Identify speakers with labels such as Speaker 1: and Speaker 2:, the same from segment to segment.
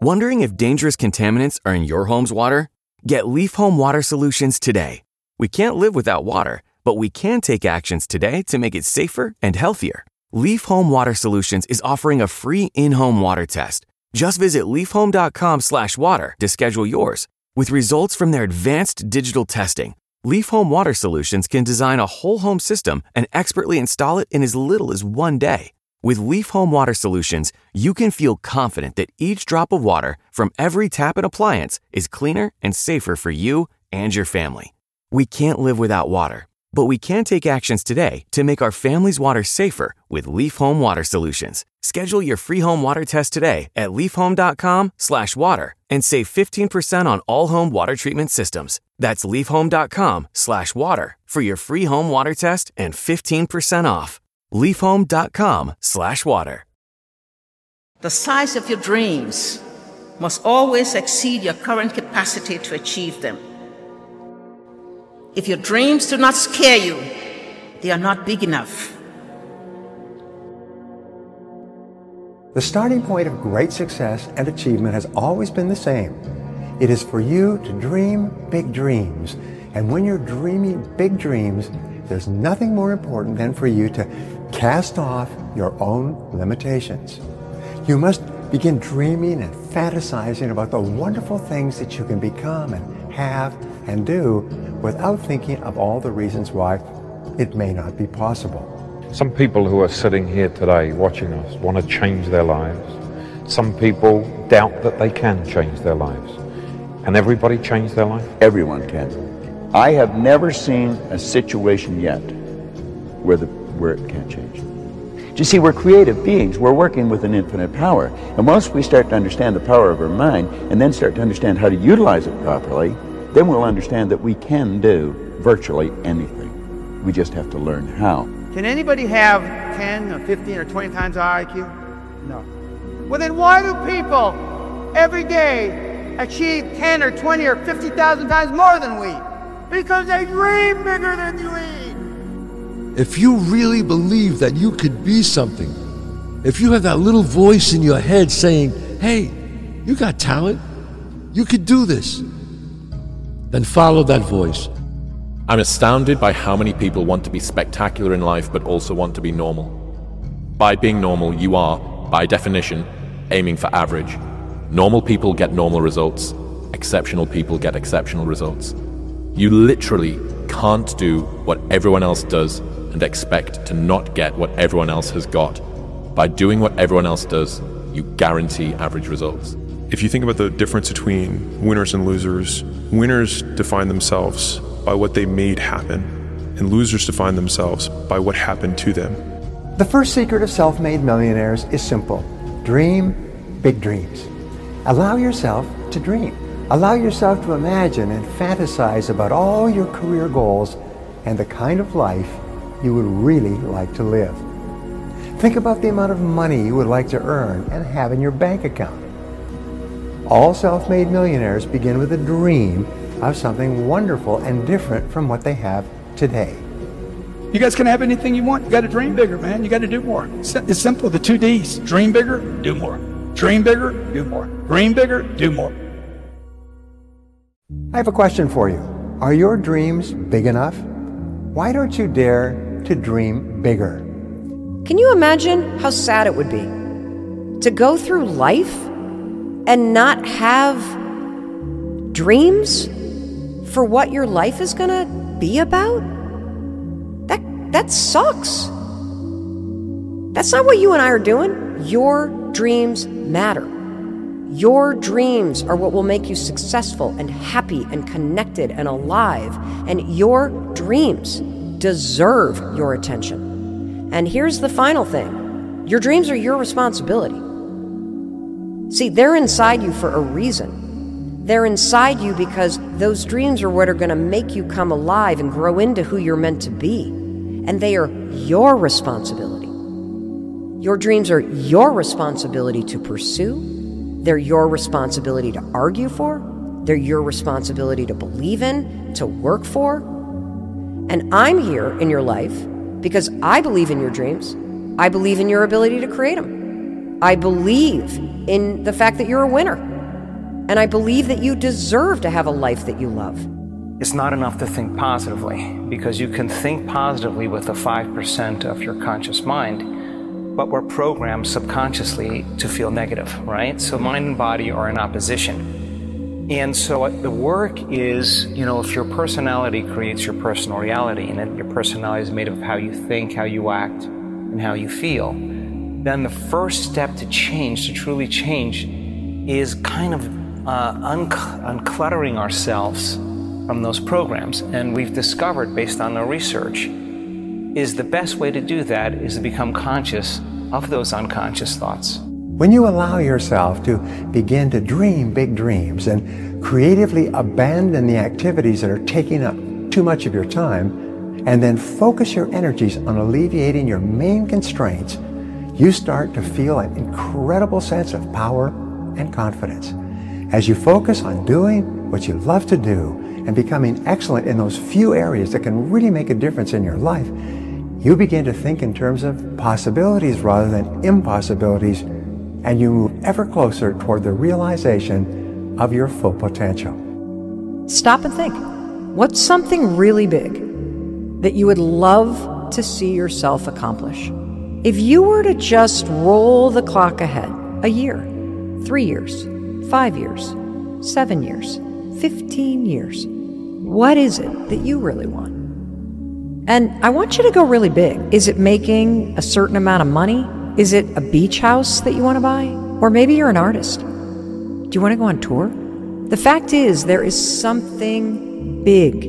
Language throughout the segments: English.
Speaker 1: Wondering if dangerous contaminants are in your home's water? Get Leaf Home Water Solutions today. We can't live without water, but we can take actions today to make it safer and healthier. Leaf Home Water Solutions is offering a free in-home water test. Just visit leafhome.com/water to schedule yours. With results from their advanced digital testing, Leaf Home Water Solutions can design a whole home system and expertly install it in as little as 1 day. With Leaf Home Water Solutions, you can feel confident that each drop of water from every tap and appliance is cleaner and safer for you and your family. We can't live without water, but we can take actions today to make our family's water safer with Leaf Home Water Solutions. Schedule your free home water test today at leafhome.com/water and save 15% on all home water treatment systems. That's leafhome.com/water for your free home water test and 15% off. leafhome.com/water.
Speaker 2: The size of your dreams must always exceed your current capacity to achieve them. If your dreams do not scare you, they are not big enough.
Speaker 3: The starting point of great success and achievement has always been the same. It is for you to dream big dreams. And when you're dreaming big dreams, there's nothing more important than for you to cast off your own limitations. You must begin dreaming and fantasizing about the wonderful things that you can become and have and do without thinking of all the reasons why it may not be possible.
Speaker 4: Some people who are sitting here today watching us want to change their lives. Some people doubt that they can change their lives. Can everybody change their life?
Speaker 5: Everyone can. I have never seen a situation yet where it can't change. You see, we're creative beings. We're working with an infinite power. And once we start to understand the power of our mind and then start to understand how to utilize it properly, then we'll understand that we can do virtually anything. We just have to learn how.
Speaker 6: Can anybody have 10 or 15 or 20 times our IQ? No. Well, then why do people every day achieve 10 or 20 or 50,000 times more than we? Because they dream bigger than we.
Speaker 7: If you really believe that you could be something, if you have that little voice in your head saying, hey, you got talent, you could do this, then follow that voice.
Speaker 8: I'm astounded by how many people want to be spectacular in life but also want to be normal. By being normal, you are, by definition, aiming for average. Normal people get normal results. Exceptional people get exceptional results. You literally can't do what everyone else does and expect to not get what everyone else has got. By doing what everyone else does, you guarantee average results.
Speaker 9: If you think about the difference between winners and losers, winners define themselves by what they made happen, and losers define themselves by what happened to them.
Speaker 3: The first secret of self-made millionaires is simple. Dream big dreams. Allow yourself to dream. Allow yourself to imagine and fantasize about all your career goals and the kind of life you would really like to live. Think about the amount of money you would like to earn and have in your bank account. All self-made millionaires begin with a dream of something wonderful and different from what they have today.
Speaker 10: You guys can have anything you want. You got to dream bigger, man. You got to do more. It's simple. The 2 Ds. Dream bigger, do more. Dream bigger, do more. Dream bigger, do more.
Speaker 3: I have a question for you. Are your dreams big enough? Why don't you dare to dream bigger?
Speaker 11: Can you imagine how sad it would be to go through life and not have dreams for what your life is going to be about? That sucks. That's not what you and I are doing. Your dreams matter. Your dreams are what will make you successful and happy and connected and alive. And your dreams deserve your attention. And here's the final thing. Your dreams are your responsibility. See, they're inside you for a reason. They're inside you because those dreams are what are going to make you come alive and grow into who you're meant to be. And they are your responsibility. Your dreams are your responsibility to pursue. They're your responsibility to argue for. They're your responsibility to believe in, to work for. And I'm here in your life because I believe in your dreams. I believe in your ability to create them. I believe in the fact that you're a winner. And I believe that you deserve to have a life that you love.
Speaker 12: It's not enough to think positively, because you can think positively with the 5% of your conscious mind, but we're programmed subconsciously to feel negative, right? So mind and body are in opposition. And so the work is, if your personality creates your personal reality, and then your personality is made of how you think, how you act, and how you feel, then the first step to change, to truly change, is kind of uncluttering ourselves from those programs. And we've discovered, based on our research, is the best way to do that is to become conscious of those unconscious thoughts.
Speaker 3: When you allow yourself to begin to dream big dreams and creatively abandon the activities that are taking up too much of your time, and then focus your energies on alleviating your main constraints, you start to feel an incredible sense of power and confidence. As you focus on doing what you love to do and becoming excellent in those few areas that can really make a difference in your life, you begin to think in terms of possibilities rather than impossibilities, and you move ever closer toward the realization of your full potential.
Speaker 11: Stop and think. What's something really big that you would love to see yourself accomplish? If you were to just roll the clock ahead a year, 3 years, 5 years, 7 years, 15 years, what is it that you really want? And I want you to go really big. Is it making a certain amount of money? Is it a beach house that you want to buy? Or maybe you're an artist. Do you want to go on tour? The fact is, there is something big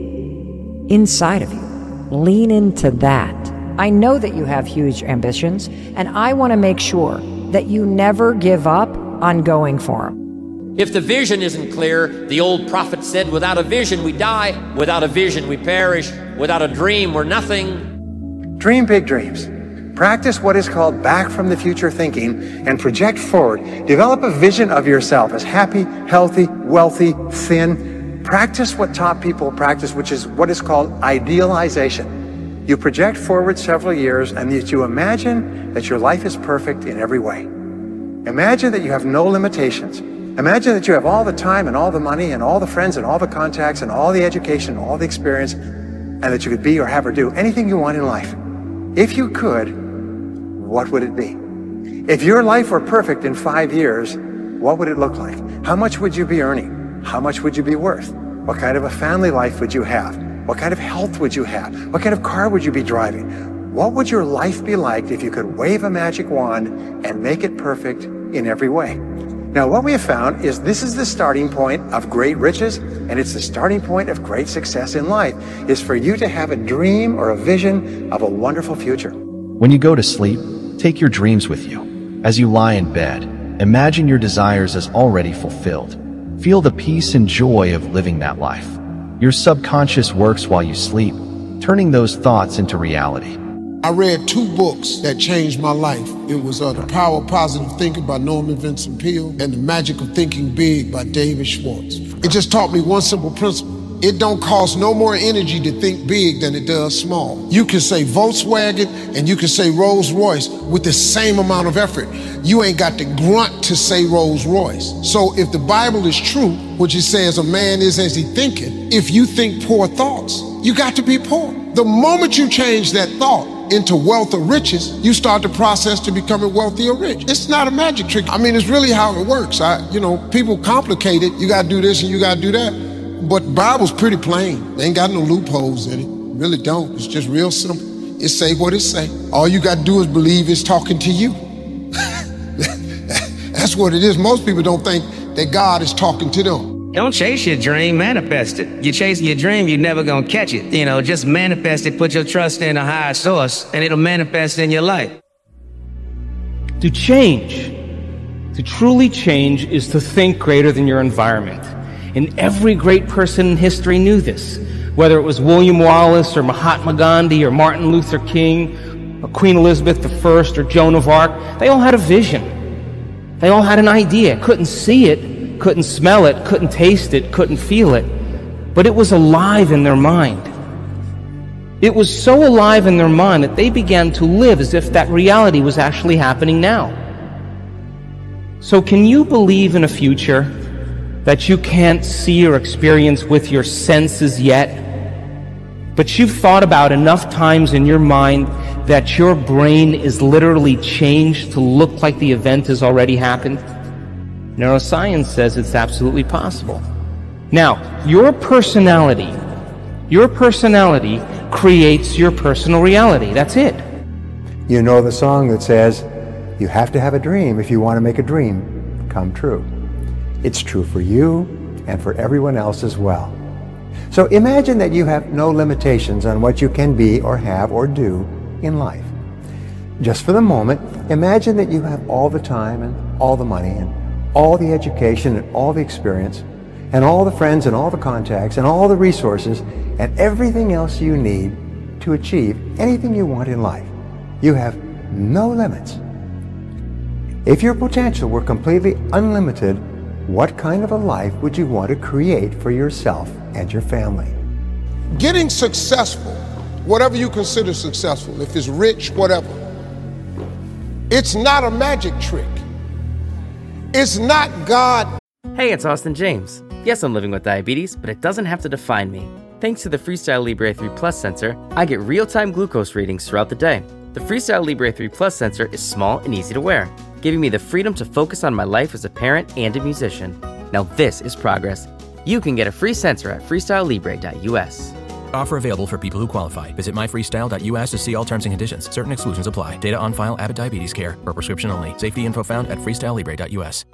Speaker 11: inside of you. Lean into that. I know that you have huge ambitions, and I want to make sure that you never give up on going for them.
Speaker 13: If the vision isn't clear, the old prophet said, without a vision we die, without a vision we perish, without a dream we're nothing.
Speaker 3: Dream big dreams. Practice what is called back from the future thinking and project forward. Develop a vision of yourself as happy, healthy, wealthy, thin. Practice what top people practice, which is what is called idealization. You project forward several years and you imagine that your life is perfect in every way. Imagine that you have no limitations. Imagine that you have all the time and all the money and all the friends and all the contacts and all the education and all the experience, and that you could be or have or do anything you want in life. If you could, what would it be? If your life were perfect in 5 years, what would it look like? How much would you be earning? How much would you be worth? What kind of a family life would you have? What kind of health would you have? What kind of car would you be driving? What would your life be like if you could wave a magic wand and make it perfect in every way? Now, what we have found is this is the starting point of great riches, and it's the starting point of great success in life, is for you to have a dream or a vision of a wonderful future.
Speaker 14: When you go to sleep, take your dreams with you. As you lie in bed, imagine your desires as already fulfilled. Feel the peace and joy of living that life. Your subconscious works while you sleep, turning those thoughts into reality.
Speaker 15: I read 2 books that changed my life. It was The Power of Positive Thinking by Norman Vincent Peale and The Magic of Thinking Big by David Schwartz. It just taught me one simple principle. It don't cost no more energy to think big than it does small. You can say Volkswagen and you can say Rolls Royce with the same amount of effort. You ain't got to grunt to say Rolls Royce. So if the Bible is true, which it says a man is as he thinketh, if you think poor thoughts, you got to be poor. The moment you change that thought into wealth or riches, you start the process to becoming wealthy or rich. It's not a magic trick. I mean, it's really how it works. People complicate it. You got to do this and you got to do that. But the Bible's pretty plain. They ain't got no loopholes in it. Really don't. It's just real simple. It say what it say. All you got to do is believe it's talking to you. That's what it is. Most people don't think that God is talking to them.
Speaker 16: Don't chase your dream, manifest it. You chase your dream, you're never gonna catch it. Just manifest it, put your trust in a higher source, and it'll manifest in your life.
Speaker 17: To change, to truly change, is to think greater than your environment. And every great person in history knew this. Whether it was William Wallace or Mahatma Gandhi or Martin Luther King or Queen Elizabeth I or Joan of Arc, they all had a vision. They all had an idea. Couldn't see it, couldn't smell it, couldn't taste it, couldn't feel it, but it was alive in their mind. It was so alive in their mind that they began to live as if that reality was actually happening now. So can you believe in a future that you can't see or experience with your senses yet, but you've thought about enough times in your mind that your brain is literally changed to look like the event has already happened? Neuroscience says it's absolutely possible. Now, your personality creates your personal reality. That's it.
Speaker 3: You know the song that says, you have to have a dream if you want to make a dream come true. It's true for you and for everyone else as well. So imagine that you have no limitations on what you can be or have or do in life. Just for the moment, imagine that you have all the time and all the money and all the education and all the experience and all the friends and all the contacts and all the resources and everything else you need to achieve anything you want in life. You have no limits. If your potential were completely unlimited, what kind of a life would you want to create for yourself and your family?
Speaker 15: Getting successful, whatever you consider successful, if it's rich, whatever, it's not a magic trick. It's not God.
Speaker 18: Hey, it's Austin James. Yes, I'm living with diabetes, but it doesn't have to define me. Thanks to the Freestyle Libre 3 Plus sensor, I get real-time glucose readings throughout the day. The Freestyle Libre 3 Plus sensor is small and easy to wear, giving me the freedom to focus on my life as a parent and a musician. Now this is progress. You can get a free sensor at freestylelibre.us.
Speaker 19: Offer available for people who qualify. Visit myfreestyle.us to see all terms and conditions. Certain exclusions apply. Data on file. Abbott Diabetes Care. For prescription only. Safety info found at freestylelibre.us.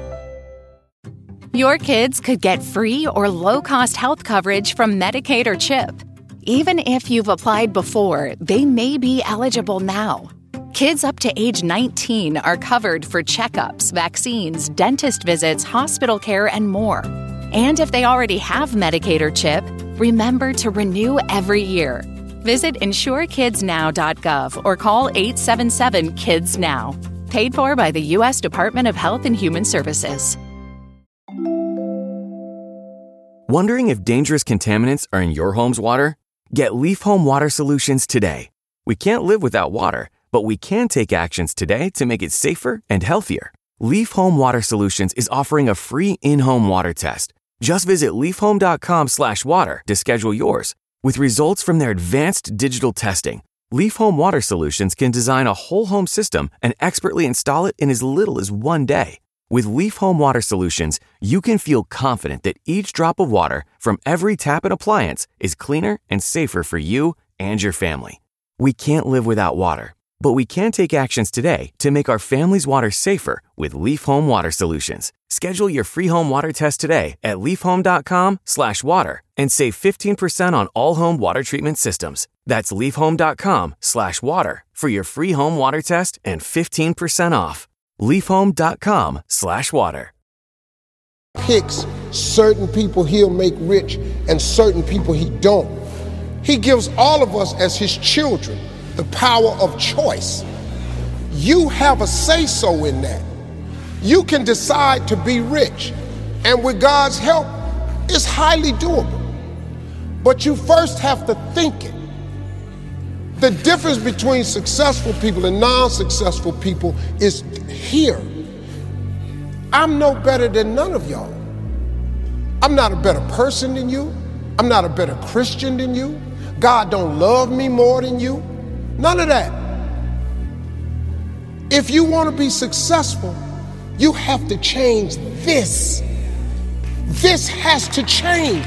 Speaker 20: Your kids could get free or low-cost health coverage from Medicaid or CHIP. Even if you've applied before, they may be eligible now. Kids up to age 19 are covered for checkups, vaccines, dentist visits, hospital care, and more. And if they already have Medicaid or CHIP, remember to renew every year. Visit insurekidsnow.gov or call 877-KIDS-NOW. Paid for by the U.S. Department of Health and Human Services.
Speaker 1: Wondering if dangerous contaminants are in your home's water? Get Leaf Home Water Solutions today. We can't live without water, but we can take actions today to make it safer and healthier. Leaf Home Water Solutions is offering a free in-home water test. Just visit leafhome.com/water to schedule yours. With results from their advanced digital testing, Leaf Home Water Solutions can design a whole home system and expertly install it in as little as 1 day. With Leaf Home Water Solutions, you can feel confident that each drop of water from every tap and appliance is cleaner and safer for you and your family. We can't live without water, but we can take actions today to make our family's water safer with Leaf Home Water Solutions. Schedule your free home water test today at leafhome.com/water and save 15% on all home water treatment systems. That's leafhome.com/water for your free home water test and 15% off. leafhome.com/water.
Speaker 15: Picks certain people he'll make rich and certain people he don't. He gives all of us as his children the power of choice. You have a say-so in that. You can decide to be rich, and with God's help, it's highly doable. But you first have to think it. The difference between successful people and non-successful people is here. I'm no better than none of y'all. I'm not a better person than you. I'm not a better Christian than you. God don't love me more than you. None of that. If you want to be successful, you have to change this. This has to change.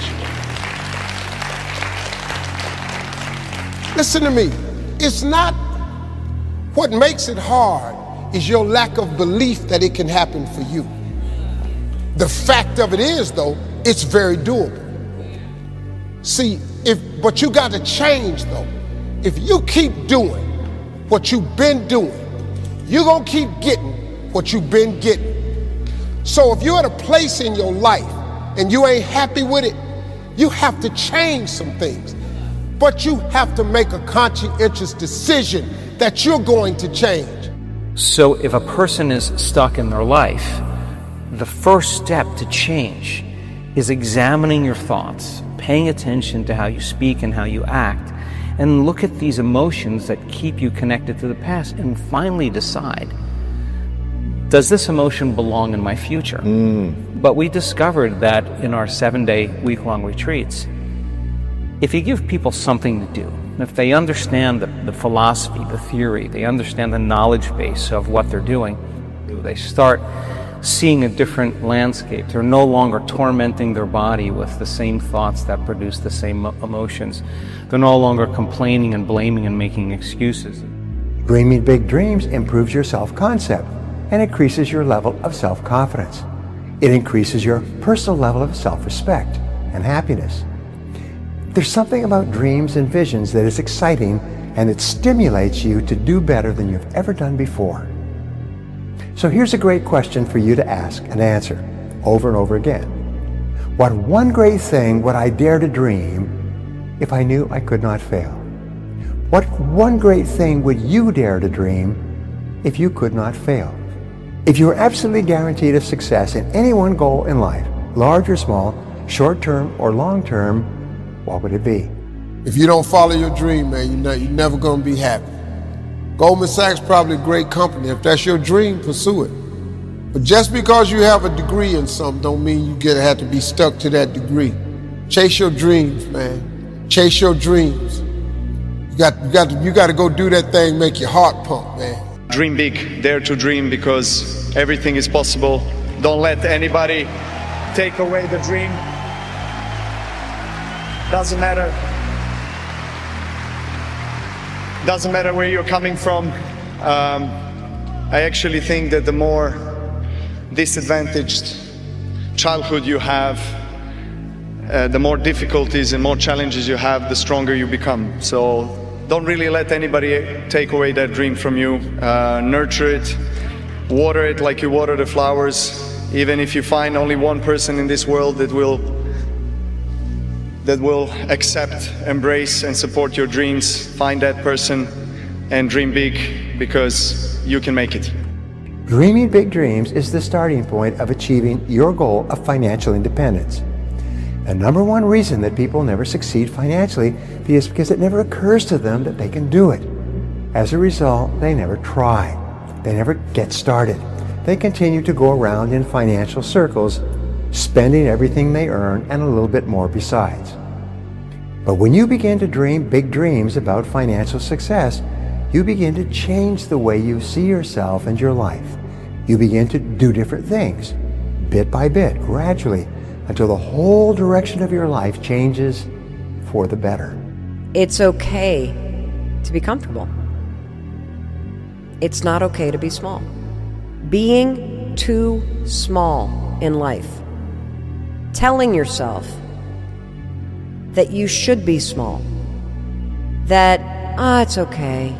Speaker 15: Listen to me. It's not what makes it hard is your lack of belief that it can happen for you. The fact of it is, though, it's very doable. See, but you got to change, though. If you keep doing what you've been doing, you're going to keep getting what you've been getting. So if you're at a place in your life and you ain't happy with it, you have to change some things. But you have to make a conscientious decision that you're going to change.
Speaker 12: So if a person is stuck in their life, the first step to change is examining your thoughts, paying attention to how you speak and how you act, and look at these emotions that keep you connected to the past and finally decide, does this emotion belong in my future? But we discovered that in our 7-day, week-long retreats, if you give people something to do, if they understand the philosophy, the theory, they understand the knowledge base of what they're doing, they start seeing a different landscape. They're no longer tormenting their body with the same thoughts that produce the same emotions. They're no longer complaining and blaming and making excuses.
Speaker 3: Dreaming big dreams improves your self-concept and increases your level of self-confidence. It increases your personal level of self-respect and happiness. There's something about dreams and visions that is exciting and it stimulates you to do better than you've ever done before. So here's a great question for you to ask and answer over and over again. What one great thing would I dare to dream if I knew I could not fail? What one great thing would you dare to dream if you could not fail? If you were absolutely guaranteed of success in any one goal in life, large or small, short-term or long-term, what would it be?
Speaker 15: If you don't follow your dream, man, you're never going to be happy. Goldman Sachs probably a great company. If that's your dream, pursue it. But just because you have a degree in something don't mean you have to be stuck to that degree. Chase your dreams, man. Chase your dreams. You got to go do that thing, make your heart pump, man.
Speaker 21: Dream big, dare to dream, because everything is possible. Don't let anybody take away the dream. Doesn't matter where you're coming from. I actually think that the more disadvantaged childhood you have, the more difficulties and more challenges you have, the stronger you become. So don't really let anybody take away that dream from you. Nurture it, water it like you water the flowers. Even if you find only one person in this world that will accept, embrace, and support your dreams, find that person and dream big, because you can make it.
Speaker 3: Dreaming big dreams is the starting point of achieving your goal of financial independence. The number one reason that people never succeed financially is because it never occurs to them that they can do it. As a result, they never try. They never get started. They continue to go around in financial circles, spending everything they earn and a little bit more besides. But when you begin to dream big dreams about financial success, you begin to change the way you see yourself and your life. You begin to do different things, bit by bit, gradually, until the whole direction of your life changes for the better.
Speaker 11: It's okay to be comfortable. It's not okay to be small. Being too small in life, telling yourself that you should be small, that, it's okay,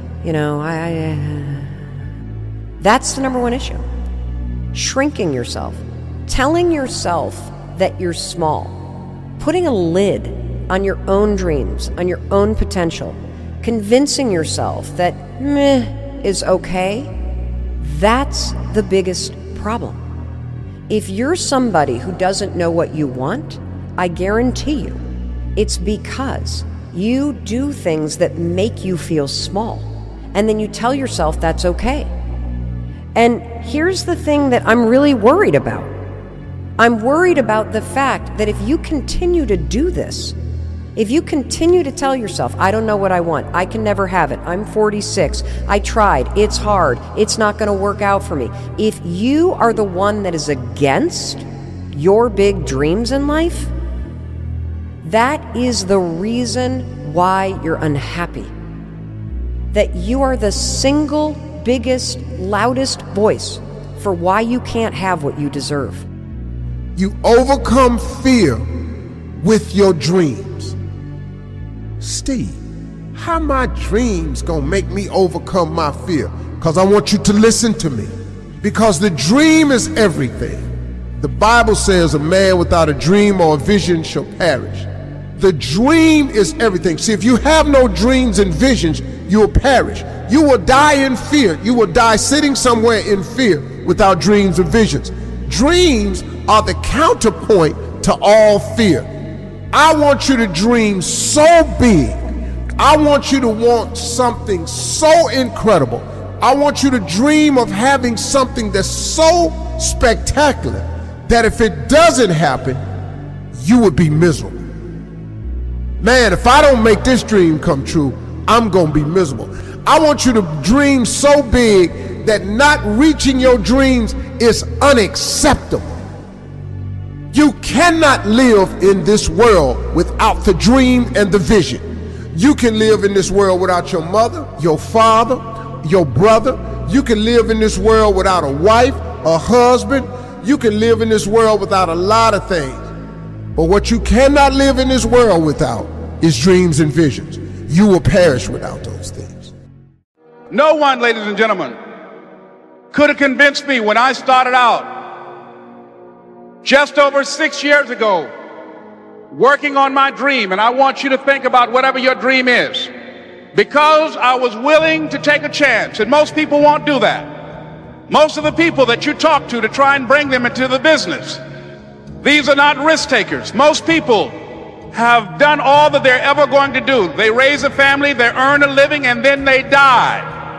Speaker 11: that's the number one issue. Shrinking yourself, telling yourself that you're small, putting a lid on your own dreams, on your own potential, convincing yourself that meh is okay, that's the biggest problem. If you're somebody who doesn't know what you want, I guarantee you, it's because you do things that make you feel small, and then you tell yourself that's okay. And here's the thing that I'm really worried about. I'm worried about the fact that if you continue to do this, if you continue to tell yourself, I don't know what I want, I can never have it, I'm 46, I tried, it's hard, it's not going to work out for me. If you are the one that is against your big dreams in life, that is the reason why you're unhappy. That you are the single biggest, loudest voice for why you can't have what you deserve.
Speaker 15: You overcome fear with your dreams. Steve, how my dreams gonna make me overcome my fear? Because I want you to listen to me. Because the dream is everything. The Bible says a man without a dream or a vision shall perish. The dream is everything. See, if you have no dreams and visions, you will perish. You will die in fear. You will die sitting somewhere in fear without dreams or visions. Dreams are the counterpoint to all fear. I want you to dream so big. I want you to want something so incredible. I want you to dream of having something that's so spectacular that if it doesn't happen, you would be miserable. Man, if I don't make this dream come true, I'm gonna be miserable. I want you to dream so big that not reaching your dreams is unacceptable. You cannot live in this world without the dream and the vision. You can live in this world without your mother, your father, your brother. You can live in this world without a wife, a husband. You can live in this world without a lot of things. But what you cannot live in this world without is dreams and visions. You will perish without those things.
Speaker 2: No one, ladies and gentlemen, could have convinced me when I started out just over 6 years ago working on my dream. And I want you to think about whatever your dream is, because I was willing to take a chance. And most people won't do that. Most of the people that you talk to try and bring them into the business, these are not risk takers. Most people have done all that they're ever going to do. They raise a family, they earn a living, and then they die.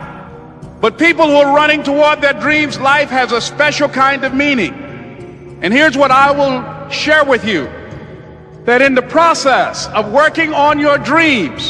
Speaker 2: But people who are running toward their dreams, life has a special kind of meaning. And here's what I will share with you, that in the process of working on your dreams,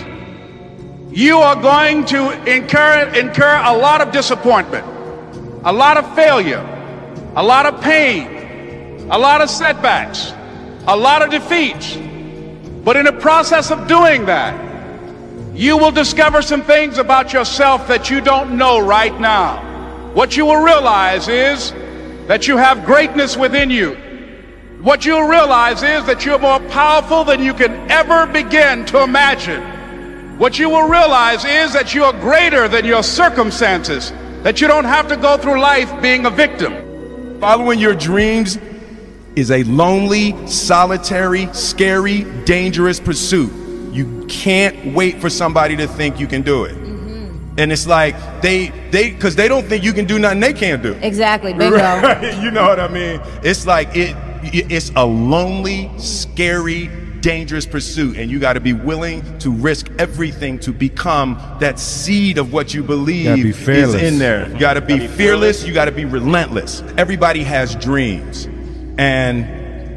Speaker 2: you are going to incur a lot of disappointment, a lot of failure, a lot of pain, a lot of setbacks, a lot of defeats. But in the process of doing that, you will discover some things about yourself that you don't know right now. What you will realize is that you have greatness within you. What you'll realize is that you're more powerful than you can ever begin to imagine. What you will realize is that you are greater than your circumstances, that you don't have to go through life being a victim.
Speaker 22: Following your dreams is a lonely, solitary, scary, dangerous pursuit. You can't wait for somebody to think you can do it. And it's like because they don't think you can do nothing they can't do.
Speaker 23: Exactly, bingo.
Speaker 22: Right? You know what I mean? It's like it's a lonely, scary, dangerous pursuit, and you got to be willing to risk everything to become that seed of what you believe is in there. You got to be fearless. You got to be relentless. Everybody has dreams, and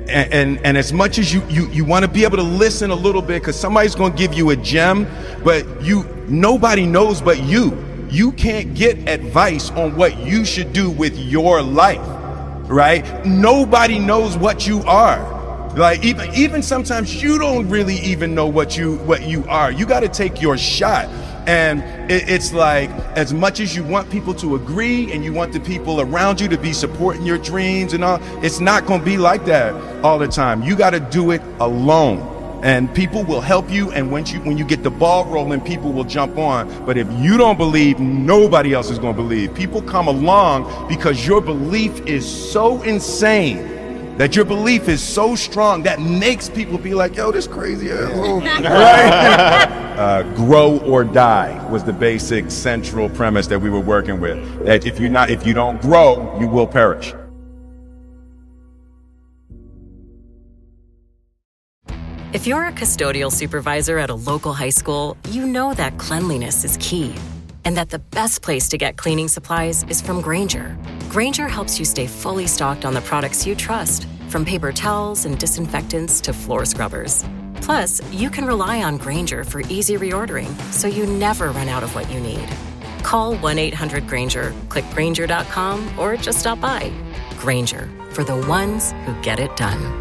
Speaker 22: as much as you want to be able to listen a little bit, because somebody's going to give you a gem, but nobody knows but you. You can't get advice on what you should do with your life, right? Nobody knows what you are. Like even sometimes you don't really even know what you are. You got to take your shot. And it's like, as much as you want people to agree and you want the people around you to be supporting your dreams and all, it's not going to be like that all the time. You got to do it alone. And people will help you, and when you get the ball rolling, people will jump on. But if you don't believe, nobody else is going to believe. People come along because your belief is so insane, that your belief is so strong that makes people be like, yo, this crazy asshole. Right? Grow or die was the basic central premise that we were working with. That if you don't grow, you will perish.
Speaker 24: If you're a custodial supervisor at a local high school, you know that cleanliness is key, and that the best place to get cleaning supplies is from Grainger. Grainger helps you stay fully stocked on the products you trust, from paper towels and disinfectants to floor scrubbers. Plus, you can rely on Grainger for easy reordering, so you never run out of what you need. Call 1-800-GRAINGER, click Grainger.com, or just stop by. Grainger, for the ones who get it done.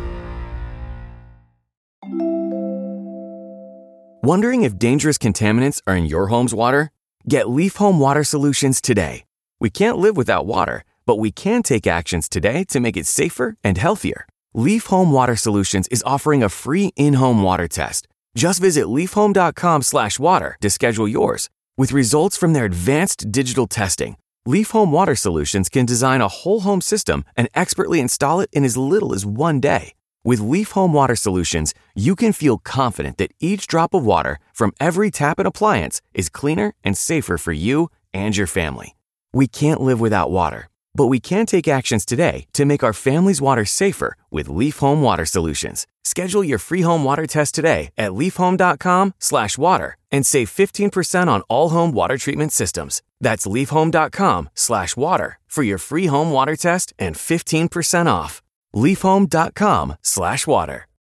Speaker 1: Wondering if dangerous contaminants are in your home's water? Get Leaf Home Water Solutions today. We can't live without water, but we can take actions today to make it safer and healthier. Leaf Home Water Solutions is offering a free in-home water test. Just visit leafhome.com/water to schedule yours. With results from their advanced digital testing, Leaf Home Water Solutions can design a whole home system and expertly install it in as little as 1 day. With Leaf Home Water Solutions, you can feel confident that each drop of water from every tap and appliance is cleaner and safer for you and your family. We can't live without water, but we can take actions today to make our family's water safer with Leaf Home Water Solutions. Schedule your free home water test today at leafhome.com/water and save 15% on all home water treatment systems. That's leafhome.com/water for your free home water test and 15% off. leafhome.com/water.